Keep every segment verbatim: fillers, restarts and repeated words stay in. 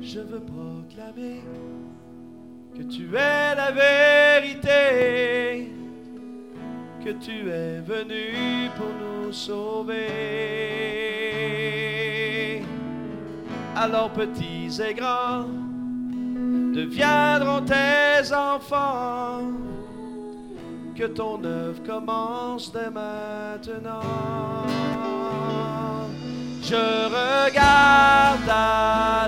Je veux proclamer que tu es la vérité, que tu es venu pour nous sauver. Alors petits et grands deviendront tes enfants, que ton œuvre commence dès maintenant. Je regarde à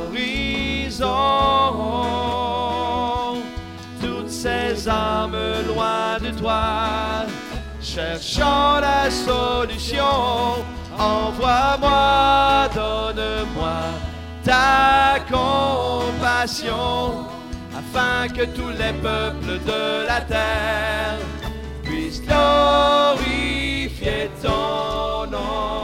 l'horizon toutes ces âmes loin de toi, cherchant la solution. Envoie-moi, donne-moi ta compassion, afin que tous les peuples de la terre puissent glorifier ton nom.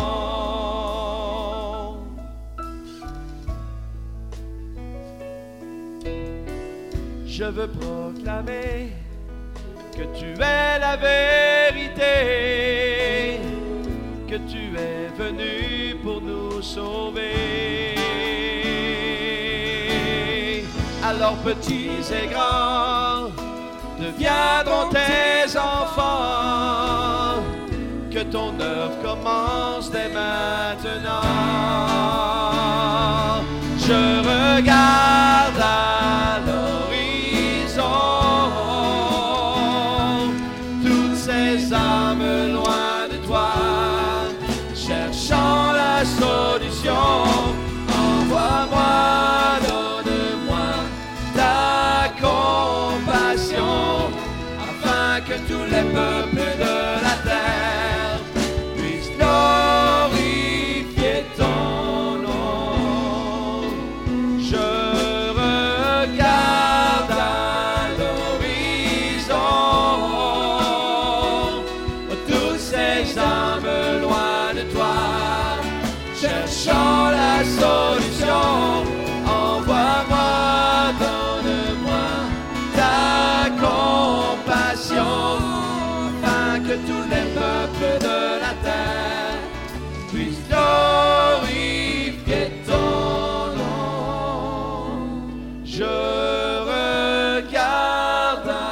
Je veux proclamer que tu es la vérité, que tu es venu pour nous sauver. Alors petits et grands deviendront tes enfants, que ton œuvre commence dès maintenant. Je regarde à l'horizon toutes ces âmes loin de toi, cherchant la solution. Envoie-moi, donne-moi ta compassion, afin que tous les peuples de la terre puissent glorifier ton nom. Je regarde à l'horizon toutes ces âmes loin de toi, cherchant la solution. Envoie-moi, donne-moi ta compassion, afin que tous les peuples de la terre puissent glorifier ton nom. Je regarde à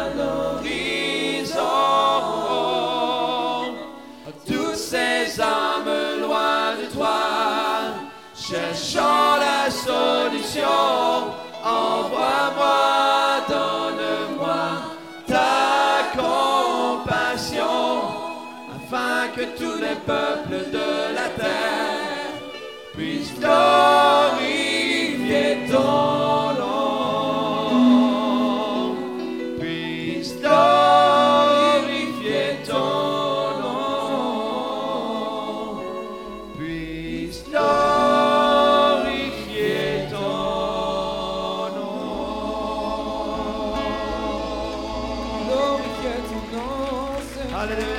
l'horizon toutes ces âmes loin de toi, cherchant la solution. Envoie-moi, donne-moi ta compassion, afin que tous les peuples de la terre puissent glorifier ton nom, puissent glorifier ton nom, puissent glorifier ton nom. Glorifier ton nom, Seigneur. Alléluia.